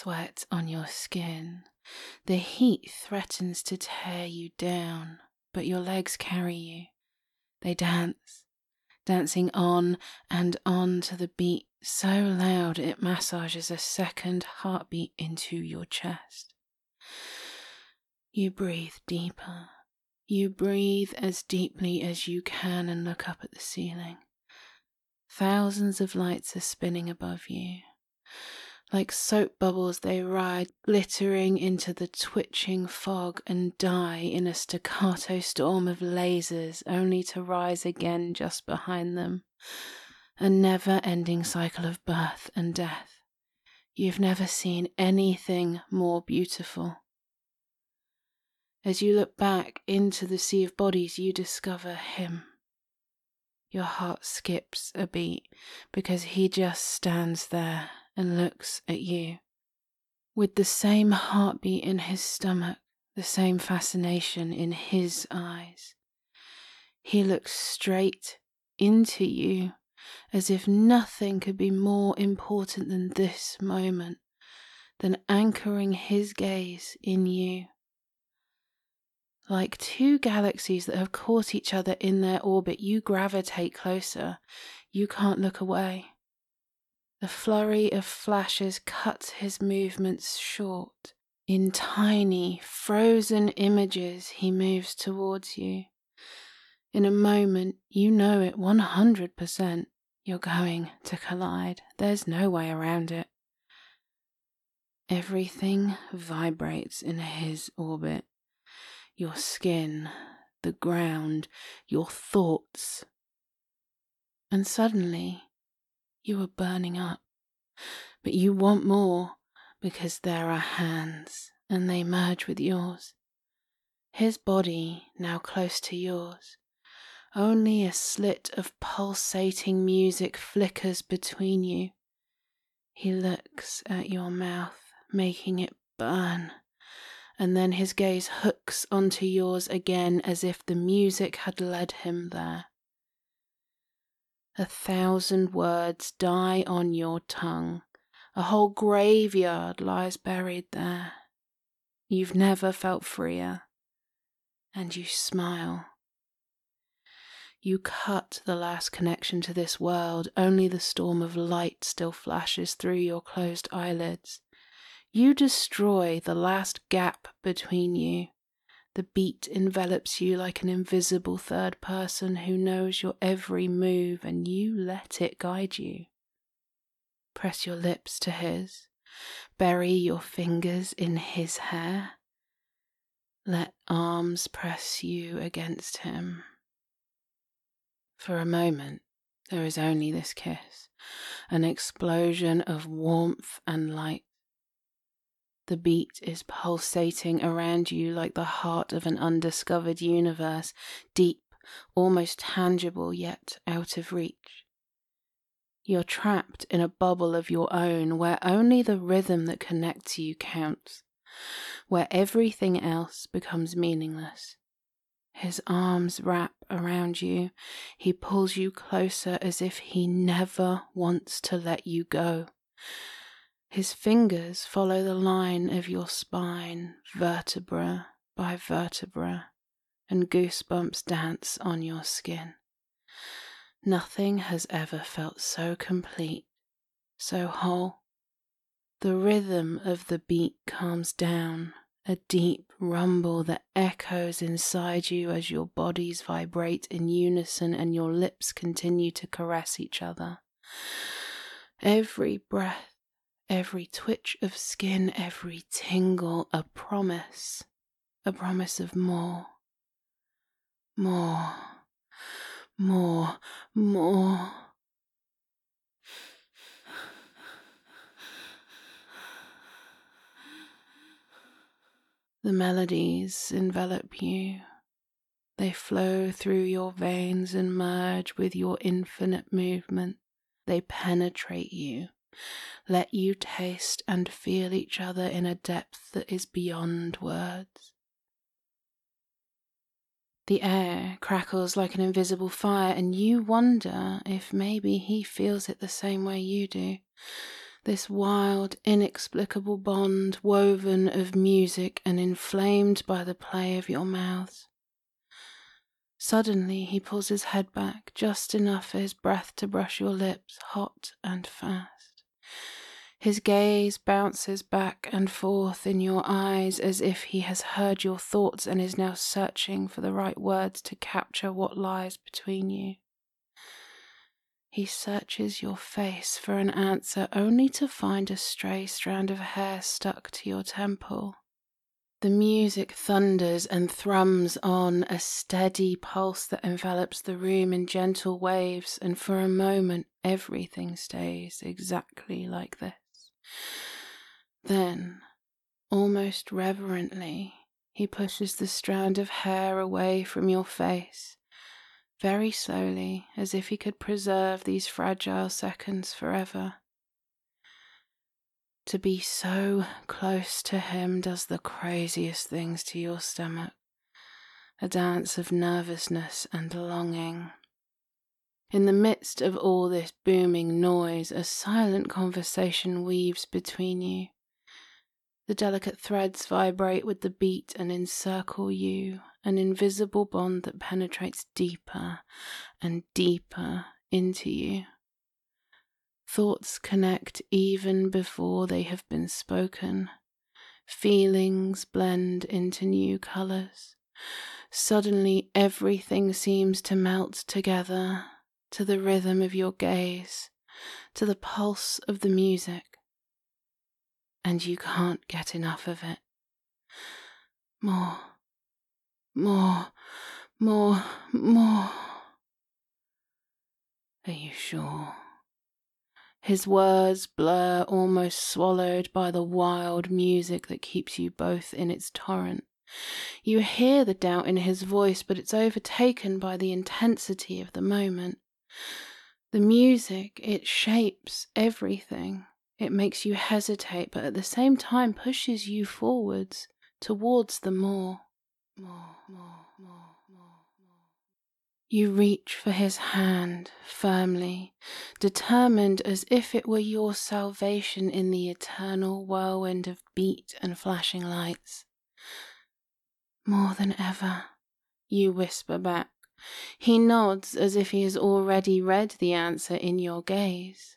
sweat on your skin. The heat threatens to tear you down, but your legs carry you. They dance, dancing on and on to the beat so loud it massages a second heartbeat into your chest. You breathe deeper. You breathe as deeply as you can and look up at the ceiling. Thousands of lights are spinning above you. Like soap bubbles they ride, glittering into the twitching fog and die in a staccato storm of lasers, only to rise again just behind them. A never-ending cycle of birth and death. You've never seen anything more beautiful. As you look back into the sea of bodies, you discover him. Your heart skips a beat because he just stands there and looks at you. With the same heartbeat in his stomach, the same fascination in his eyes. He looks straight into you as if nothing could be more important than this moment, than anchoring his gaze in you. Like two galaxies that have caught each other in their orbit, you gravitate closer. You can't look away. The flurry of flashes cuts his movements short. In tiny, frozen images, he moves towards you. In a moment, you know it 100%. You're going to collide. There's no way around it. Everything vibrates in his orbit. Your skin, the ground, your thoughts. And suddenly, you are burning up. But you want more, because there are hands, and they merge with yours. His body now close to yours. Only a slit of pulsating music flickers between you. He looks at your mouth, making it burn. And then his gaze hooks onto yours again as if the music had led him there. 1,000 words die on your tongue. A whole graveyard lies buried there. You've never felt freer. And you smile. You cut the last connection to this world. Only the storm of light still flashes through your closed eyelids. You destroy the last gap between you. The beat envelops you like an invisible third person who knows your every move, and you let it guide you. Press your lips to his. Bury your fingers in his hair. Let arms press you against him. For a moment, there is only this kiss, an explosion of warmth and light. The beat is pulsating around you like the heart of an undiscovered universe, deep, almost tangible, yet out of reach. You're trapped in a bubble of your own where only the rhythm that connects you counts, where everything else becomes meaningless. His arms wrap around you. He pulls you closer as if he never wants to let you go. His fingers follow the line of your spine, vertebra by vertebra, and goosebumps dance on your skin. Nothing has ever felt so complete, so whole. The rhythm of the beat calms down, a deep rumble that echoes inside you as your bodies vibrate in unison and your lips continue to caress each other. Every breath, every twitch of skin, every tingle, a promise of more, more, more, more. The melodies envelop you. They flow through your veins and merge with your infinite movement. They penetrate you, let you taste and feel each other in a depth that is beyond words. The air crackles like an invisible fire, and you wonder if maybe he feels it the same way you do. this wild, inexplicable bond woven of music and inflamed by the play of your mouths. Suddenly he pulls his head back, just enough for his breath to brush your lips hot and fast. His gaze bounces back and forth in your eyes as if he has heard your thoughts and is now searching for the right words to capture what lies between you. He searches your face for an answer only to find a stray strand of hair stuck to your temple. The music thunders and thrums on, a steady pulse that envelops the room in gentle waves, and for a moment everything stays exactly like this. Then, almost reverently, he pushes the strand of hair away from your face, very slowly, as if he could preserve these fragile seconds forever. To be so close to him does the craziest things to your stomach, a dance of nervousness and longing. In the midst of all this booming noise, a silent conversation weaves between you. The delicate threads vibrate with the beat and encircle you, an invisible bond that penetrates deeper and deeper into you. Thoughts connect even before they have been spoken. Feelings blend into new colors. Suddenly everything seems to melt together, to the rhythm of your gaze, to the pulse of the music. And you can't get enough of it. More, more, more, more. Are you sure? His words blur, almost swallowed by the wild music that keeps you both in its torrent. You hear the doubt in his voice, but it's overtaken by the intensity of the moment. The music, it shapes everything. It makes you hesitate, but at the same time pushes you forwards, towards the more. More. You reach for his hand firmly, determined as if it were your salvation in the eternal whirlwind of beat and flashing lights. More than ever, you whisper back. He nods as if he has already read the answer in your gaze.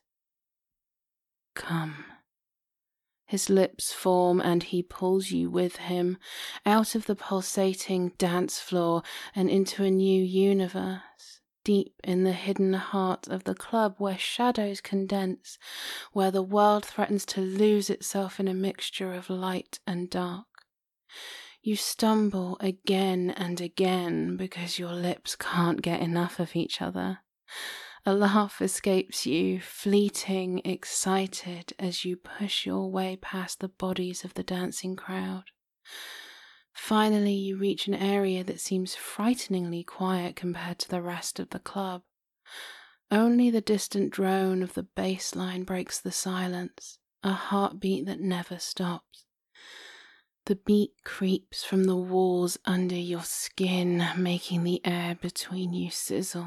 Come. His lips form and he pulls you with him, out of the pulsating dance floor and into a new universe, deep in the hidden heart of the club where shadows condense, where the world threatens to lose itself in a mixture of light and dark. You stumble again and again because your lips can't get enough of each other. A laugh escapes you, fleeting, excited, as you push your way past the bodies of the dancing crowd. Finally, you reach an area that seems frighteningly quiet compared to the rest of the club. Only the distant drone of the bass line breaks the silence, a heartbeat that never stops. The beat creeps from the walls under your skin, making the air between you sizzle.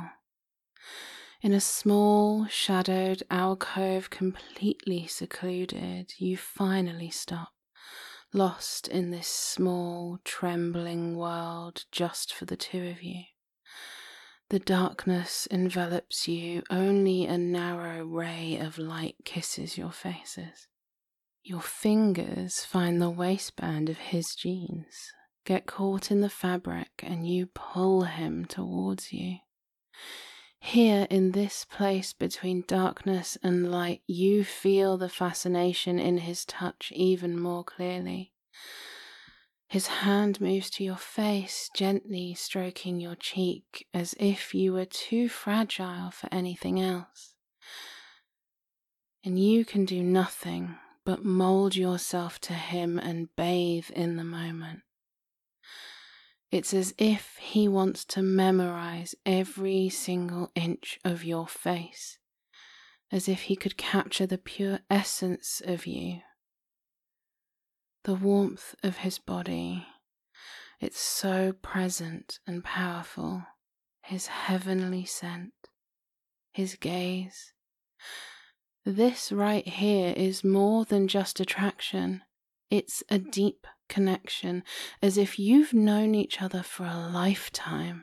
In a small, shadowed alcove completely secluded, you finally stop, lost in this small, trembling world just for the two of you. The darkness envelops you, only a narrow ray of light kisses your faces. Your fingers find the waistband of his jeans, get caught in the fabric, and you pull him towards you. Here in this place between darkness and light, you feel the fascination in his touch even more clearly. His hand moves to your face, gently stroking your cheek, as if you were too fragile for anything else. And you can do nothing but mold yourself to him and bathe in the moment. It's as if he wants to memorize every single inch of your face, as if he could capture the pure essence of you. The warmth of his body, it's so present and powerful, his heavenly scent, his gaze. This right here is more than just attraction. It's a deep connection, as if you've known each other for a lifetime.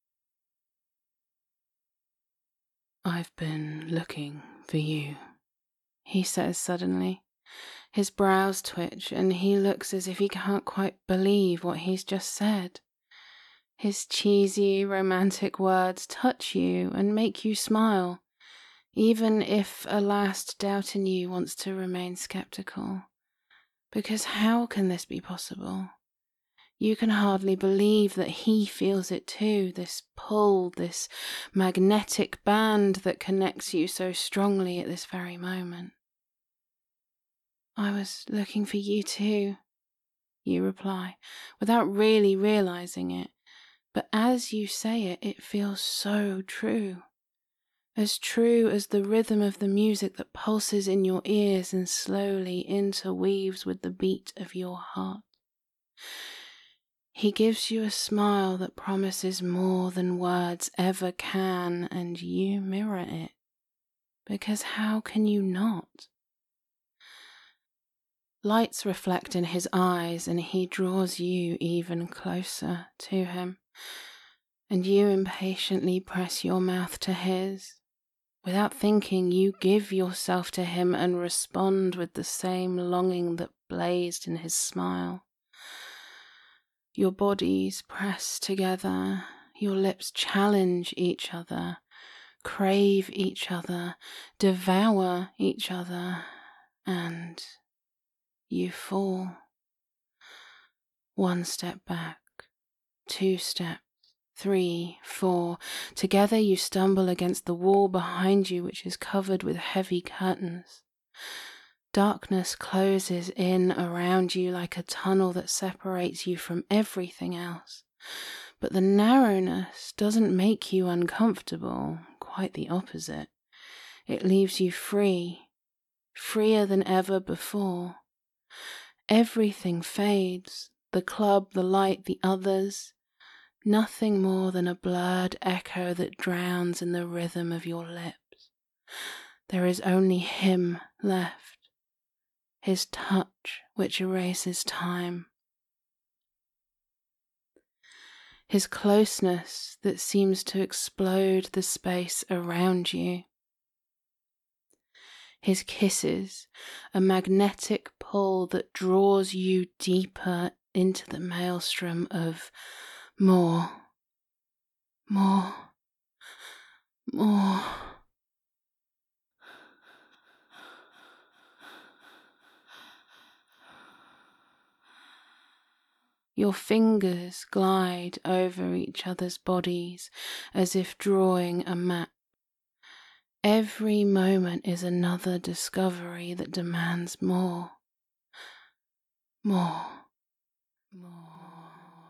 "I've been looking for you," he says suddenly. His brows twitch and he looks as if he can't quite believe what he's just said. His cheesy, romantic words touch you and make you smile, even if a last doubt in you wants to remain skeptical. Because how can this be possible? You can hardly believe that he feels it too, this pull, this magnetic band that connects you so strongly at this very moment. "I was looking for you too," you reply, without really realizing it. But as you say it, it feels so true. As true as the rhythm of the music that pulses in your ears and slowly interweaves with the beat of your heart. He gives you a smile that promises more than words ever can, and you mirror it. Because how can you not? Lights reflect in his eyes, and he draws you even closer to him. And you impatiently press your mouth to his. Without thinking, you give yourself to him and respond with the same longing that blazed in his smile. Your bodies press together, your lips challenge each other, crave each other, devour each other, and you fall. 1 step back, 2 steps, 3, 4. Together you stumble against the wall behind you, which is covered with heavy curtains. Darkness closes in around you like a tunnel that separates you from everything else. But the narrowness doesn't make you uncomfortable, quite the opposite. It leaves you free, freer than ever before. Everything fades, the club, the light, the others. Nothing more than a blurred echo that drowns in the rhythm of your lips. There is only him left, his touch which erases time, his closeness that seems to explode the space around you, his kisses, a magnetic pull that draws you deeper into the maelstrom of more, more, more. Your fingers glide over each other's bodies as if drawing a map. Every moment is another discovery that demands more, more, more.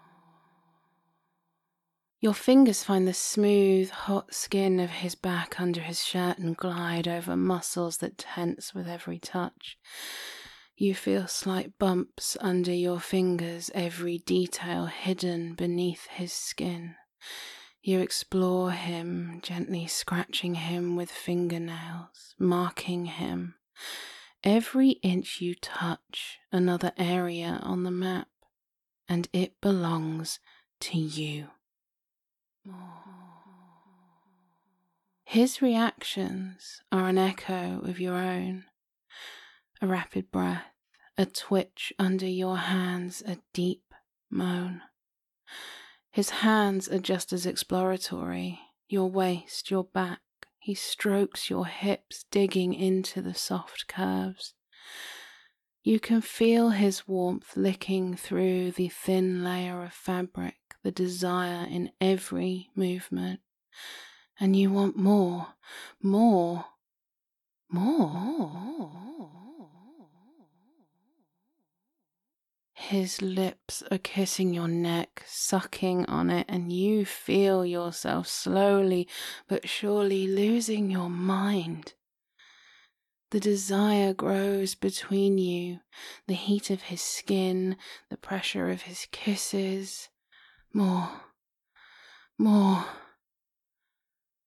Your fingers find the smooth, hot skin of his back under his shirt and glide over muscles that tense with every touch. You feel slight bumps under your fingers, every detail hidden beneath his skin. You explore him, gently scratching him with fingernails, marking him. Every inch you touch, another area on the map, and it belongs to you. His reactions are an echo of your own. A rapid breath, a twitch under your hands, a deep moan. His hands are just as exploratory, your waist, your back. He strokes your hips, digging into the soft curves. You can feel his warmth licking through the thin layer of fabric, the desire in every movement. And you want more, more, more. His lips are kissing your neck, sucking on it, and you feel yourself slowly but surely losing your mind. The desire grows between you, the heat of his skin, the pressure of his kisses. More, more.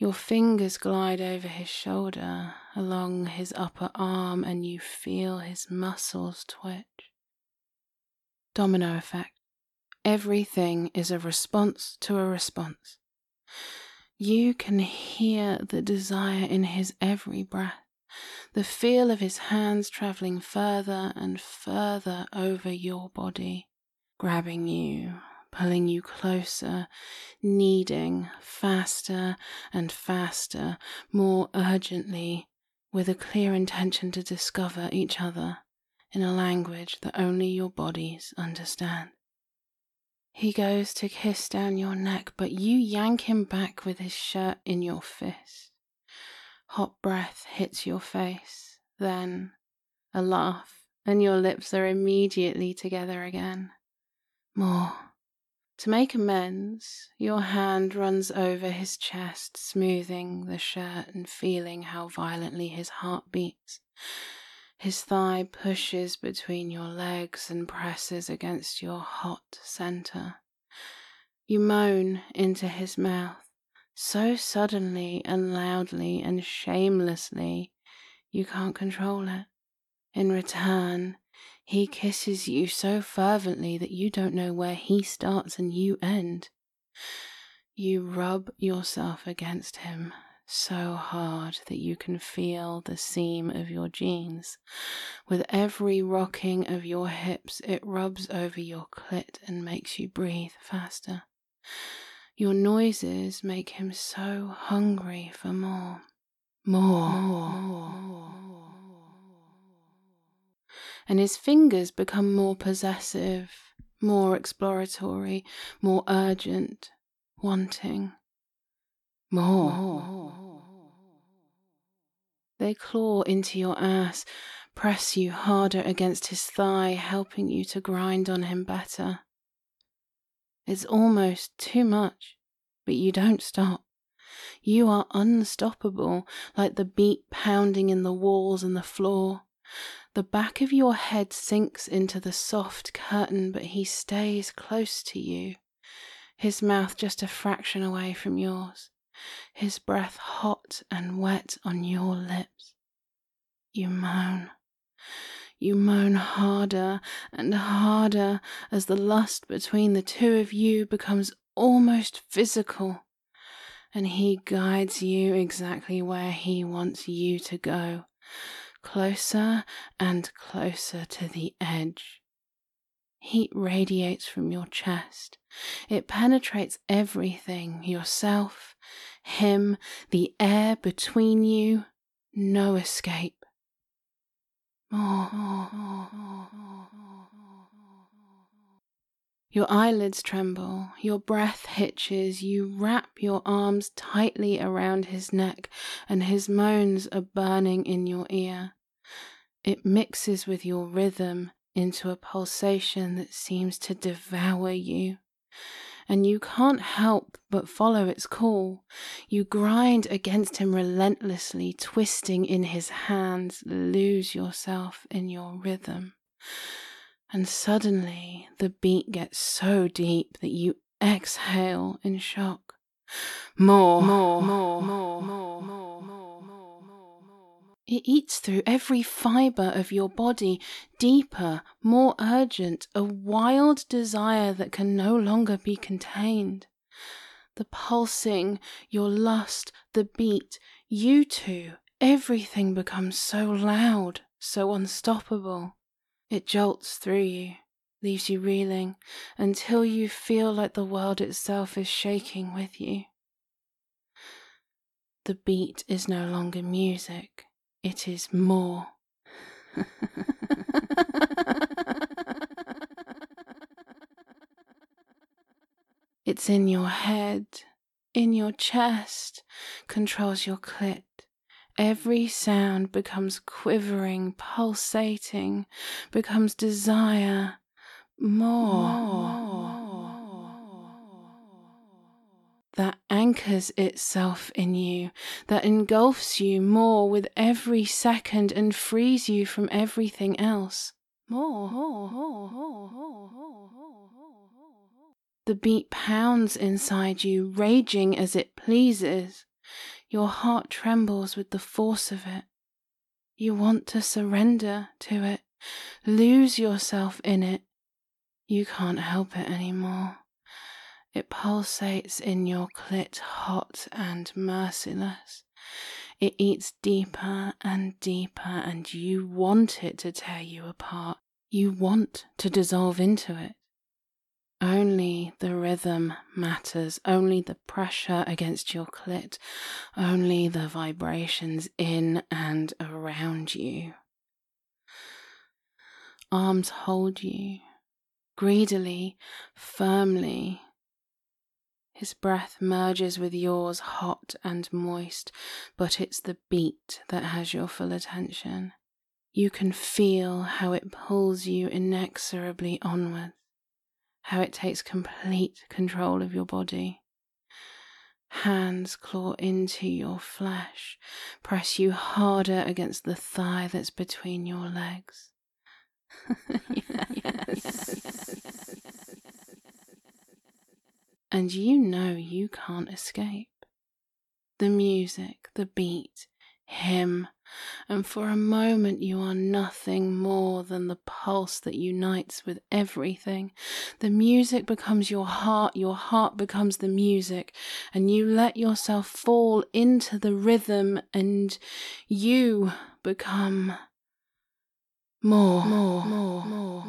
Your fingers glide over his shoulder, along his upper arm, and you feel his muscles twitch. Domino effect. Everything is a response to a response. You can hear the desire in his every breath, the feel of his hands traveling further and further over your body, grabbing you, pulling you closer, kneading faster and faster, more urgently, with a clear intention to discover each other in a language that only your bodies understand. He goes to kiss down your neck, but you yank him back with his shirt in your fist. Hot breath hits your face, then a laugh, and your lips are immediately together again. More. To make amends, your hand runs over his chest, smoothing the shirt and feeling how violently his heart beats. His thigh pushes between your legs and presses against your hot center. You moan into his mouth, so suddenly and loudly and shamelessly you can't control it. In return, he kisses you so fervently that you don't know where he starts and you end. You rub yourself against him so hard that you can feel the seam of your jeans. With every rocking of your hips, it rubs over your clit and makes you breathe faster. Your noises make him so hungry for more. And his fingers become more possessive, more exploratory, more urgent, wanting more. They claw into your ass, press you harder against his thigh, helping you to grind on him better. It's almost too much, but you don't stop. You are unstoppable, like the beat pounding in the walls and the floor. The back of your head sinks into the soft curtain, but he stays close to you, his mouth just a fraction away from yours, his breath hot and wet on your lips. You moan. You moan harder and harder as the lust between the two of you becomes almost physical, and he guides you exactly where he wants you to go, closer and closer to the edge. Heat radiates from your chest. It penetrates everything, yourself, him, the air between you. No escape. Your eyelids tremble, your breath hitches, you wrap your arms tightly around his neck, and his moans are burning in your ear. It mixes with your rhythm into a pulsation that seems to devour you, and you can't help but follow its call. You grind against him relentlessly, twisting in his hands, lose yourself in your rhythm. And suddenly the beat gets so deep that you exhale in shock. More. It eats through every fiber of your body, deeper, more urgent, a wild desire that can no longer be contained. The pulsing, your lust, the beat, you two, everything becomes so loud, so unstoppable. It jolts through you, leaves you reeling, until you feel like the world itself is shaking with you. The beat is no longer music, it is more. It's in your head, in your chest, controls your clit. Every sound becomes quivering, pulsating, becomes desire. More. That anchors itself in you, that engulfs you more with every second and frees you from everything else. The beat pounds inside you, raging as it pleases. Your heart trembles with the force of it. You want to surrender to it, lose yourself in it. You can't help it anymore. It pulsates in your clit, hot and merciless. It eats deeper and deeper, and you want it to tear you apart. You want to dissolve into it. Only the rhythm matters, only the pressure against your clit, only the vibrations in and around you. Arms hold you, greedily, firmly. His breath merges with yours, hot and moist, but it's the beat that has your full attention. You can feel how it pulls you inexorably onwards, how it takes complete control of your body. Hands claw into your flesh, press you harder against the thigh that's between your legs. Yes. And you know you can't escape. The music, the beat, him, and for a moment you are nothing more than the pulse that unites with everything. The music becomes your heart becomes the music, and you let yourself fall into the rhythm, and you become more.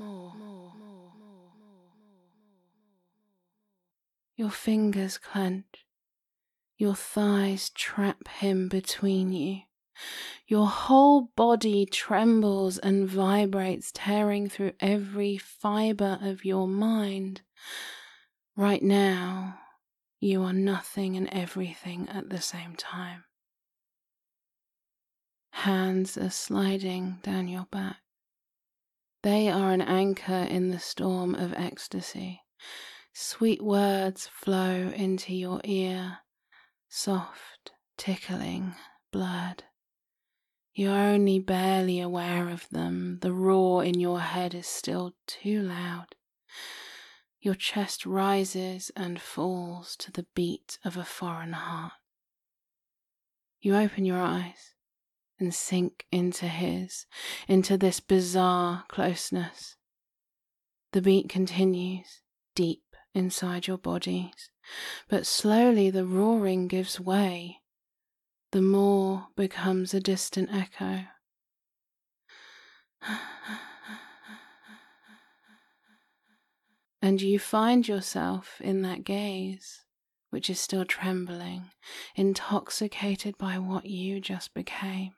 Your fingers clench. Your thighs trap him between you. Your whole body trembles and vibrates, tearing through every fibre of your mind. Right now, you are nothing and everything at the same time. Hands are sliding down your back. They are an anchor in the storm of ecstasy. Sweet words flow into your ear, soft, tickling, blurred. You're only barely aware of them. The roar in your head is still too loud. Your chest rises and falls to the beat of a foreign heart. You open your eyes and sink into his, into this bizarre closeness. The beat continues, deep inside your bodies, but slowly the roaring gives way. The more becomes a distant echo. And you find yourself in that gaze, which is still trembling, intoxicated by what you just became.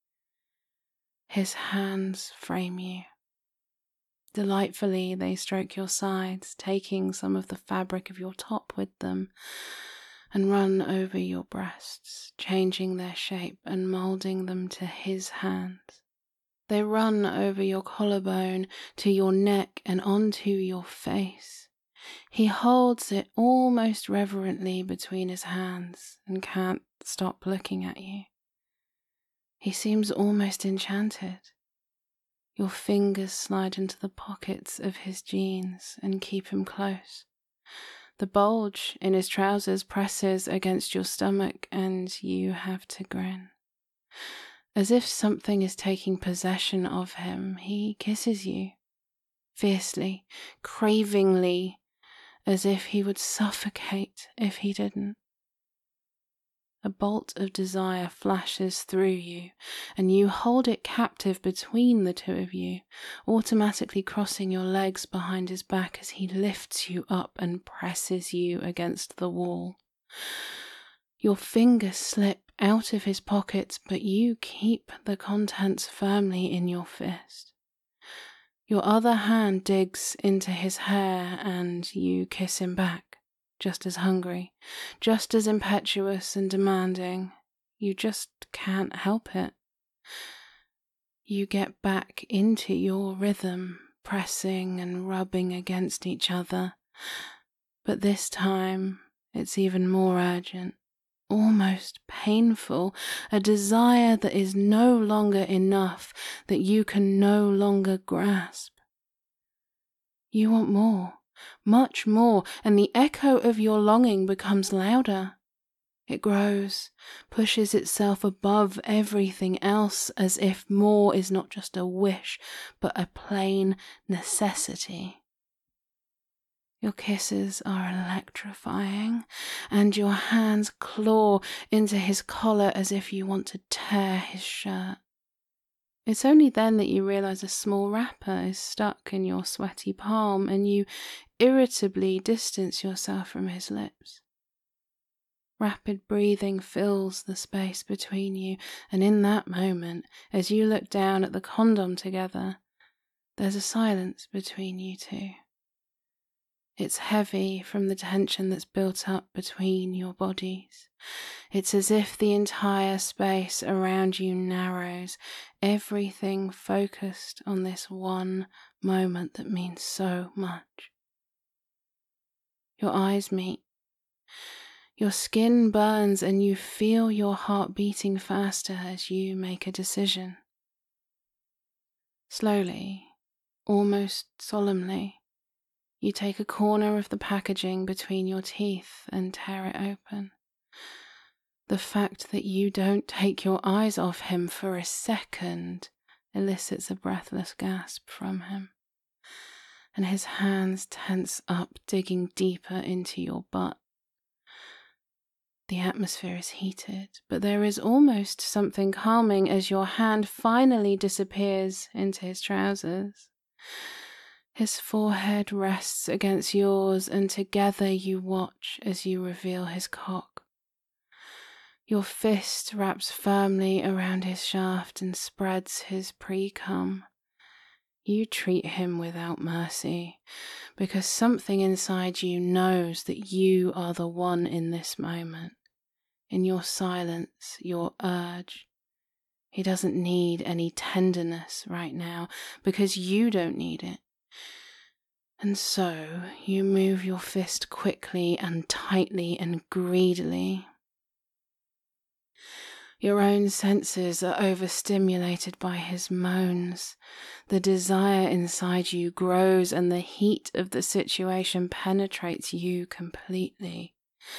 His hands frame you. Delightfully, they stroke your sides, taking some of the fabric of your top with them, and run over your breasts, changing their shape and moulding them to his hands. They run over your collarbone, to your neck, and onto your face. He holds it almost reverently between his hands and can't stop looking at you. He seems almost enchanted. Your fingers slide into the pockets of his jeans and keep him close. The bulge in his trousers presses against your stomach and you have to grin. As if something is taking possession of him, he kisses you, fiercely, cravingly, as if he would suffocate if he didn't. A bolt of desire flashes through you, and you hold it captive between the two of you, automatically crossing your legs behind his back as he lifts you up and presses you against the wall. Your fingers slip out of his pockets, but you keep the contents firmly in your fist. Your other hand digs into his hair and you kiss him back, just as hungry, just as impetuous and demanding. You just can't help it. You get back into your rhythm, pressing and rubbing against each other, but this time it's even more urgent. Almost painful, a desire that is no longer enough, that you can no longer grasp. You want more, much more, and the echo of your longing becomes louder. It grows, pushes itself above everything else as if more is not just a wish, but a plain necessity. Your kisses are electrifying, and your hands claw into his collar as if you want to tear his shirt. It's only then that you realize a small wrapper is stuck in your sweaty palm, and you irritably distance yourself from his lips. Rapid breathing fills the space between you, and in that moment, as you look down at the condom together, there's a silence between you two. It's heavy from the tension that's built up between your bodies. It's as if the entire space around you narrows, everything focused on this one moment that means so much. Your eyes meet. Your skin burns and you feel your heart beating faster as you make a decision. Slowly, almost solemnly, you take a corner of the packaging between your teeth and tear it open. The fact that you don't take your eyes off him for a second elicits a breathless gasp from him, and his hands tense up, digging deeper into your butt. The atmosphere is heated, but there is almost something calming as your hand finally disappears into his trousers. His forehead rests against yours, and together you watch as you reveal his cock. Your fist wraps firmly around his shaft and spreads his pre-cum. You treat him without mercy, because something inside you knows that you are the one in this moment. In your silence, your urge. He doesn't need any tenderness right now, because you don't need it. And so you move your fist quickly and tightly and greedily. Your own senses are overstimulated by his moans. The desire inside you grows and the heat of the situation penetrates you completely.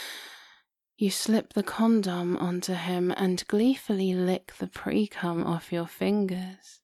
You slip the condom onto him and gleefully lick the pre-cum off your fingers.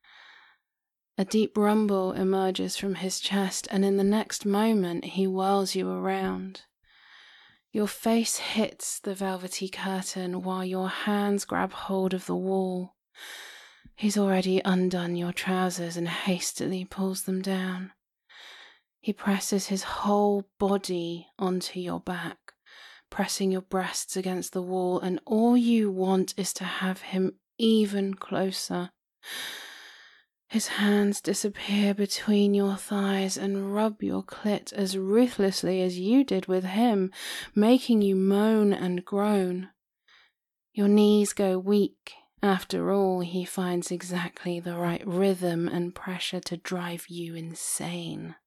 A deep rumble emerges from his chest, and in the next moment he whirls you around. Your face hits the velvety curtain while your hands grab hold of the wall. He's already undone your trousers and hastily pulls them down. He presses his whole body onto your back, pressing your breasts against the wall, and all you want is to have him even closer. His hands disappear between your thighs and rub your clit as ruthlessly as you did with him, making you moan and groan. Your knees go weak. After all, he finds exactly the right rhythm and pressure to drive you insane.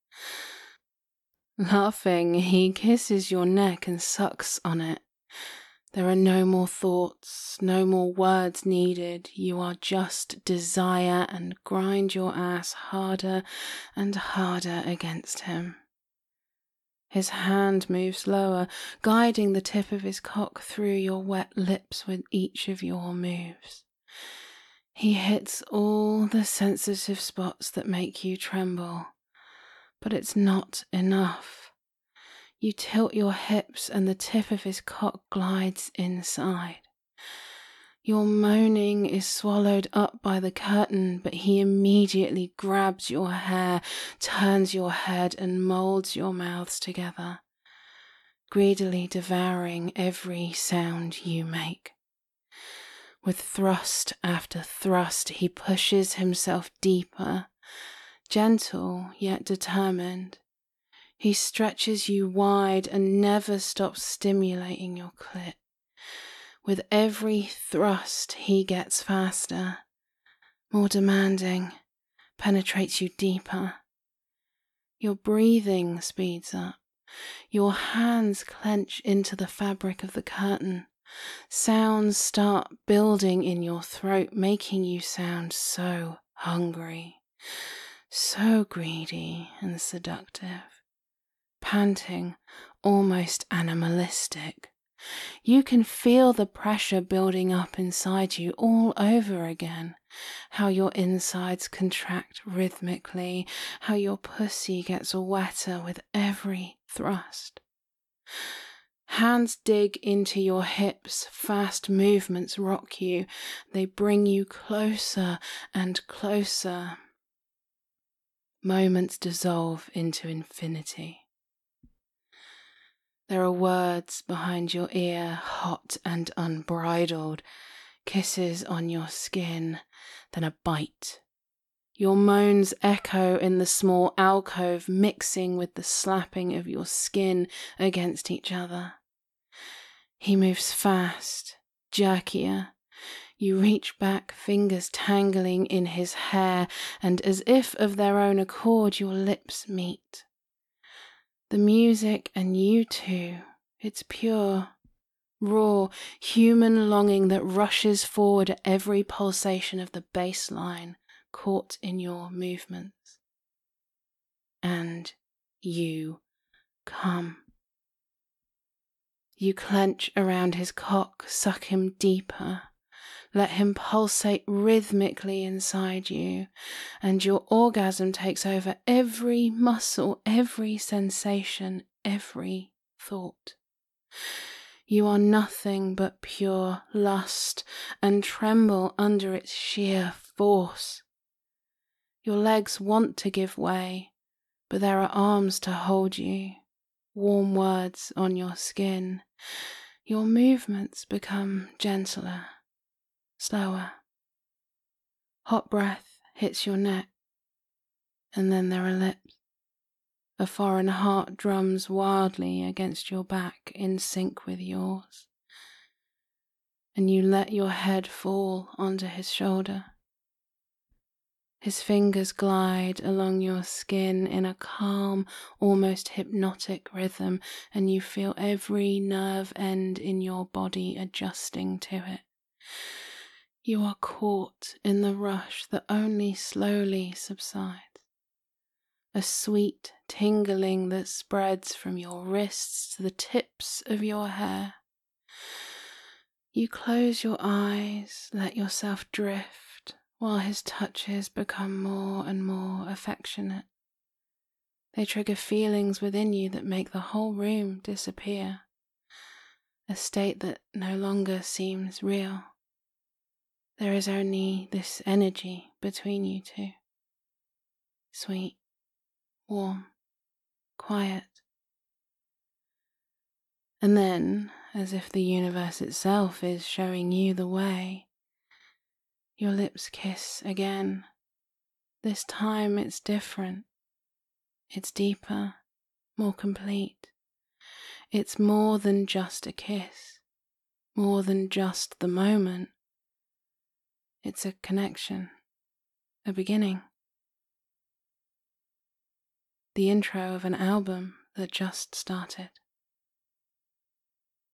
Laughing, he kisses your neck and sucks on it. There are no more thoughts, no more words needed. You are just desire and grind your ass harder and harder against him. His hand moves lower, guiding the tip of his cock through your wet lips with each of your moves. He hits all the sensitive spots that make you tremble, but it's not enough. You tilt your hips and the tip of his cock glides inside. Your moaning is swallowed up by the curtain, but he immediately grabs your hair, turns your head and molds your mouths together, greedily devouring every sound you make. With thrust after thrust, he pushes himself deeper, gentle yet determined. He stretches you wide and never stops stimulating your clit. With every thrust, he gets faster, more demanding, penetrates you deeper. Your breathing speeds up. Your hands clench into the fabric of the curtain. Sounds start building in your throat, making you sound so hungry, so greedy and seductive. Panting, almost animalistic, You can feel the pressure building up inside you all over again. How your insides contract rhythmically, how your pussy gets wetter with every thrust. Hands dig into your hips, fast movements rock you. They bring you closer and closer. Moments dissolve into infinity. There are words behind your ear, hot and unbridled, kisses on your skin, then a bite. Your moans echo in the small alcove, mixing with the slapping of your skin against each other. He moves fast, jerkier. You reach back, fingers tangling in his hair, and as if of their own accord, your lips meet. The music and you two, it's pure, raw, human longing that rushes forward at every pulsation of the bass line caught in your movements. And you come. You clench around his cock, suck him deeper. Let him pulsate rhythmically inside you, and your orgasm takes over every muscle, every sensation, every thought. You are nothing but pure lust and tremble under its sheer force. Your legs want to give way, but there are arms to hold you, warm words on your skin. Your movements become gentler, slower. Hot breath hits your neck, and then there are lips. A foreign heart drums wildly against your back in sync with yours, and you let your head fall onto his shoulder. His fingers glide along your skin in a calm, almost hypnotic rhythm, and you feel every nerve end in your body adjusting to it. You are caught in the rush that only slowly subsides. A sweet tingling that spreads from your wrists to the tips of your hair. You close your eyes, let yourself drift, while his touches become more and more affectionate. They trigger feelings within you that make the whole room disappear, a state that no longer seems real. There is only this energy between you two. Sweet, warm, quiet. And then, as if the universe itself is showing you the way, your lips kiss again. This time it's different. It's deeper, more complete. It's more than just a kiss, more than just the moment. It's a connection, a beginning. The intro of an album that just started.